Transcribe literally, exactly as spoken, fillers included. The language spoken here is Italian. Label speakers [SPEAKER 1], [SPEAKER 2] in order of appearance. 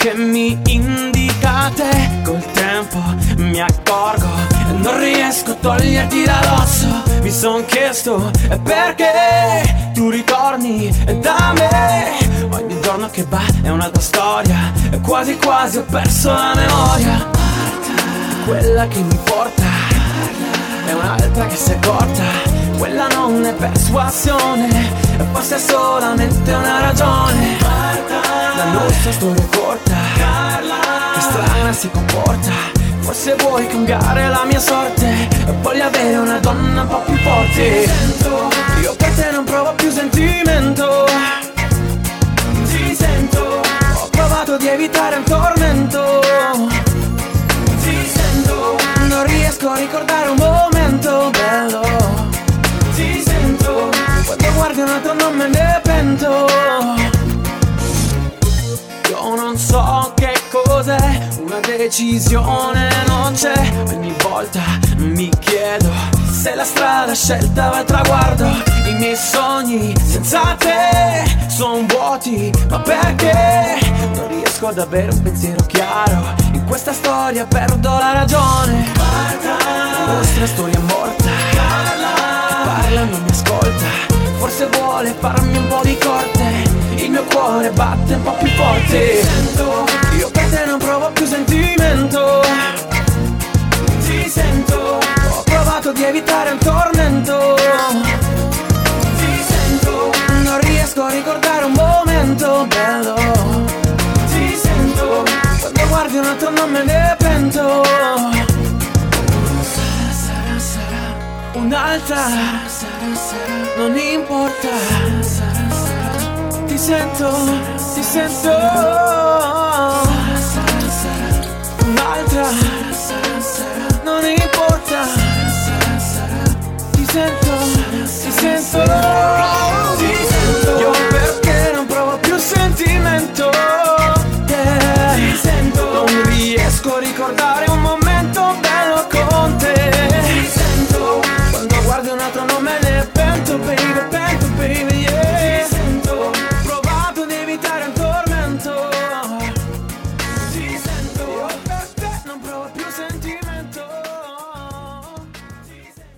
[SPEAKER 1] che mi indicate. Col tempo mi accorgo e non riesco a toglierti da dosso. Mi son chiesto e perché tu ritorni da me. Ogni giorno che va è un'altra storia e quasi quasi ho perso la memoria. Quella che mi porta è un'altra che si è corta. Quella non è persuasione e forse è solamente una ragione. La nostra storia è corta, che strana si comporta. Forse vuoi cambiare la mia sorte e voglio avere una donna un po' più forte. Sento, io per te non provo più sentimento. Ti sento, ho provato di evitare un tormento. Ti sento, non riesco a ricordare un momento bello. Ti sento, quando guardi un altro non me ne pento. Io non so che cos'è, una decisione non c'è. Ogni volta mi chiedo se la strada scelta va al traguardo. I miei sogni senza te son vuoti, ma perché? Non riesco ad avere un pensiero chiaro. In questa storia perdo la ragione. La nostra storia è morta, che parla non mi ascolta. Forse vuole farmi un po' di corte. Il mio cuore batte un po' più forte. Ti sento, io per te non provo più sentimento. Ti sento, ho provato di evitare un tormento. Ti sento, non riesco a ricordare un momento bello. Ti sento, quando guardi un altro non me ne pento. Sarà, sarà, sarà un'altra, non importa. Ti sento, ti sento. Un'altra, non importa. Ti sento, ti sento. Ti sento. Io perché non provo più sentimento. Yeah. Ti sento. Non riesco a ricordare un momento bello con te. Ti sento. Quando guardi un altro non me ne pento, baby.